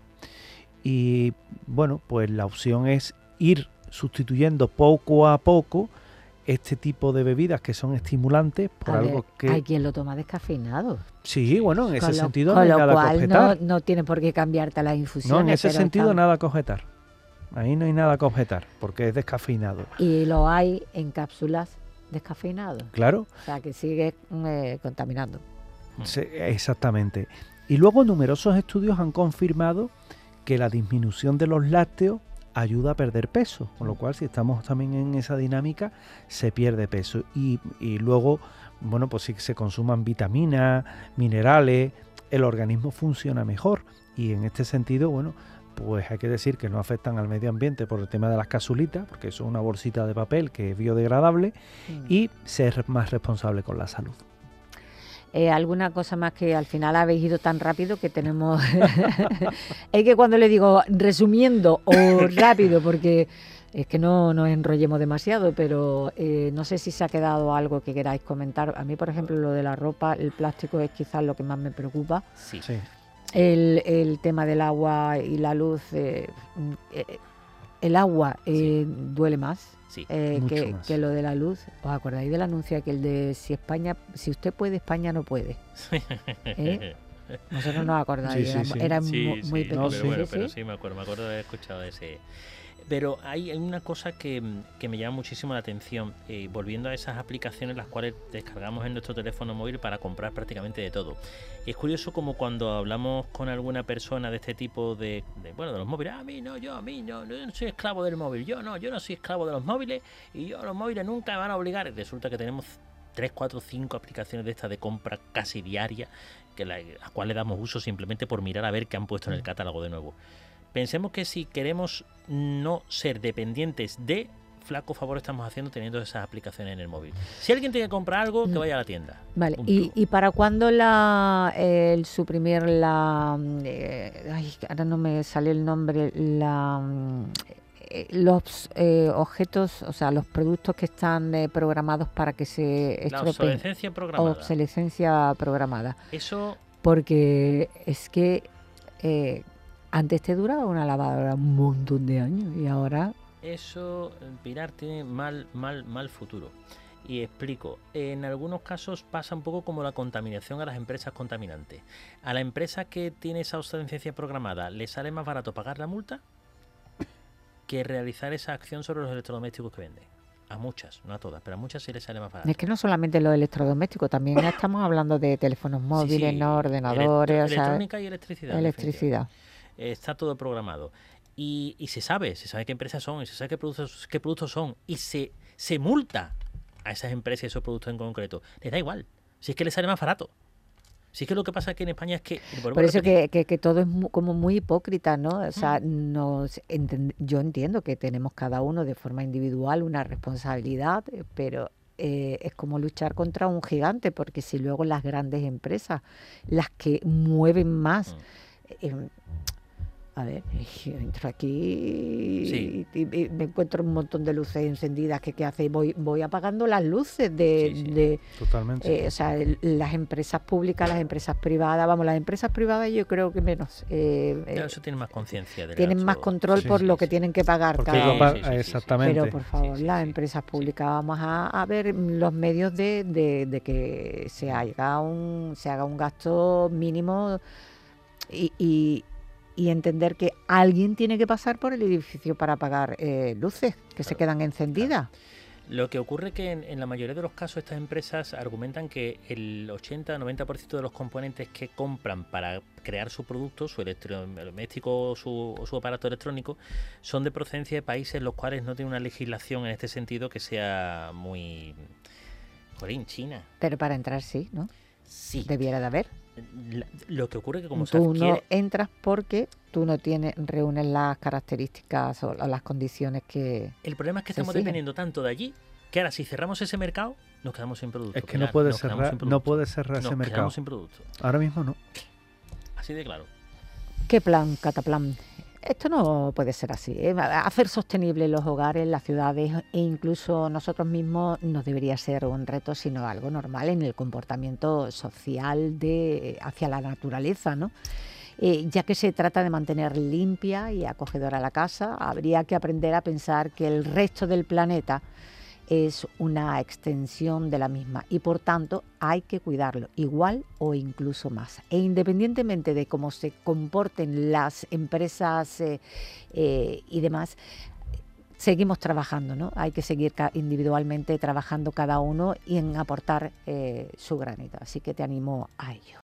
y bueno, pues la opción es ir sustituyendo poco a poco este tipo de bebidas que son estimulantes por A ver, algo que... hay quien lo toma descafeinado. Sí, bueno, en ese Con lo- sentido no con hay lo nada que cual objetar. no, no tiene por qué cambiarte las infusiones. No, en ese pero sentido está- nada que objetar. Ahí no hay nada que objetar, porque es descafeinado. Y lo hay en cápsulas descafeinadas. Claro, O sea, que sigue eh, contaminando. se- exactamente. Y luego numerosos estudios han confirmado que la disminución de los lácteos ayuda a perder peso, con lo cual si estamos también en esa dinámica se pierde peso y, y luego, bueno, pues si se consuman vitaminas, minerales, el organismo funciona mejor y en este sentido, bueno, pues hay que decir que no afectan al medio ambiente por el tema de las capsulitas, porque eso es una bolsita de papel que es biodegradable y ser más responsable con la salud. Eh, ¿Alguna cosa más que al final habéis ido tan rápido que tenemos... Es que cuando le digo resumiendo o rápido, porque es que no nos enrollemos demasiado, pero eh, no sé si se ha quedado algo que queráis comentar. A mí, por ejemplo, lo de la ropa, el plástico es quizás lo que más me preocupa. Sí. Sí. El, el tema del agua y la luz, eh, eh, el agua eh, duele más. Sí. Eh, Mucho que, más. que lo de la luz. ¿Os acordáis del anuncio aquel de si España, si usted puede, España no puede? ¿Eh? Vosotros no os acordáis, Sí, sí, era, sí. era Sí, mu- muy sí, pequeño. No, pero sí. bueno, Sí, pero sí. sí me acuerdo, me acuerdo de haber escuchado ese. Pero hay, hay una cosa que, que me llama muchísimo la atención, eh, volviendo a esas aplicaciones las cuales descargamos en nuestro teléfono móvil para comprar prácticamente de todo. Es curioso como cuando hablamos con alguna persona de este tipo de, de bueno, de los móviles, a mí no, yo a mí no, yo no soy esclavo del móvil, yo no, yo no soy esclavo de los móviles y yo los móviles nunca me van a obligar. Y resulta que tenemos tres, cuatro, cinco aplicaciones de estas de compra casi diaria, que la, a las cuales damos uso simplemente por mirar a ver qué han puesto en el catálogo de nuevo. Pensemos que si queremos no ser dependientes de, flaco favor estamos haciendo teniendo esas aplicaciones en el móvil. Si alguien tiene que comprar algo, que vaya a la tienda. Vale, Punto. ¿Y, ¿y para cuándo la, eh, el suprimir la... Eh, ay, ahora no me sale el nombre, la... Eh, los eh, objetos, o sea, los productos que están eh, programados para que se La estropeen? obsolescencia programada. Obsolescencia programada. Eso... Porque es que eh, antes te duraba una lavadora un montón de años y ahora... Eso, Pilar, tiene mal, mal, mal futuro. Y explico, en algunos casos pasa un poco como la contaminación a las empresas contaminantes. A la empresa que tiene esa obsolescencia programada, ¿le sale más barato pagar la multa que realizar esa acción sobre los electrodomésticos que venden? A muchas, no a todas, pero a muchas sí les sale más barato. Es que no solamente los electrodomésticos, también ya estamos hablando de teléfonos móviles, Sí, sí, ¿no? Ordenadores, electro- o sea, electrónica y electricidad. electricidad. definitivamente. Está todo programado. Y, y se sabe, se sabe qué empresas son, y se sabe qué productos, qué productos son, y se, se multa a esas empresas y esos productos en concreto. Les da igual, si es que les sale más barato. Si es que lo que pasa aquí en España es que... Por eso que, que, que todo es mu- como muy hipócrita, ¿no? O sea, nos enten- yo entiendo que tenemos cada uno de forma individual una responsabilidad, eh, pero eh, es como luchar contra un gigante, porque si luego las grandes empresas, las que mueven más... eh, a ver, yo entro aquí Sí. y, y- y me encuentro un montón de luces encendidas. ¿Qué, qué hace? Voy, voy apagando las luces de... Sí, sí. de Totalmente. eh, o sea, el- las empresas públicas, las empresas privadas, vamos, las empresas privadas yo creo que menos. eh, eh, Claro, eso tiene más conciencia. del tienen más gasto. control Sí, por sí, lo que sí. tienen que pagar Porque cada lo Sí, pa- sí, sí, sí, sí. exactamente. Pero por favor, Sí, sí, las sí, empresas sí. públicas vamos a, a ver los medios de, de- de que se haga un se haga un gasto mínimo y, y- y entender que alguien tiene que pasar por el edificio para apagar eh, luces que se Claro, quedan encendidas. Lo que ocurre que en, en la mayoría de los casos estas empresas argumentan que el ochenta a noventa por ciento de los componentes que compran para crear su producto, su electrodoméstico o su, o su aparato electrónico, son de procedencia de países en los cuales no tienen una legislación en este sentido que sea muy... Jolín, China. Pero para entrar sí, ¿no? Sí. Debiera de haber. La- lo que ocurre que como se Tú adquiere... no entras porque tú no tienes reúnes las características o las condiciones que... El problema es que se estamos exigen. dependiendo tanto de allí que ahora si cerramos ese mercado nos quedamos sin producto. Es que Pilar, no puede nos quedamos cerrar, sin no producto. puede cerrar ese Nos mercado. quedamos sin producto. Ahora mismo no. Así de claro. ¿Qué plan, Cataplan? Esto no puede ser así. ¿eh? Hacer sostenibles los hogares, las ciudades e incluso nosotros mismos no debería ser un reto, sino algo normal en el comportamiento social de hacia la naturaleza, ¿no? Eh, ya que se trata de mantener limpia y acogedora la casa, habría que aprender a pensar que el resto del planeta es una extensión de la misma y por tanto hay que cuidarlo igual o incluso más. E independientemente de cómo se comporten las empresas eh, eh, y demás, seguimos trabajando, ¿no? Hay que seguir ca- individualmente trabajando cada uno y en aportar eh, su granito. Así que te animo a ello.